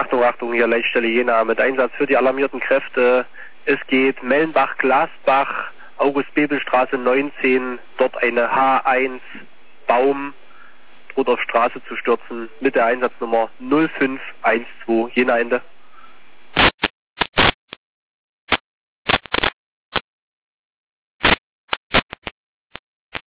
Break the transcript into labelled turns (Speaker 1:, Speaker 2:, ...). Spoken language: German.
Speaker 1: Achtung, Achtung, hier Leitstelle Jena mit Einsatz für die alarmierten Kräfte. Es geht Mellenbach-Glasbach, August-Bebel-Straße 19, dort eine H1 Baum droht auf Straße zu stürzen mit der Einsatznummer 0512 Jena Ende.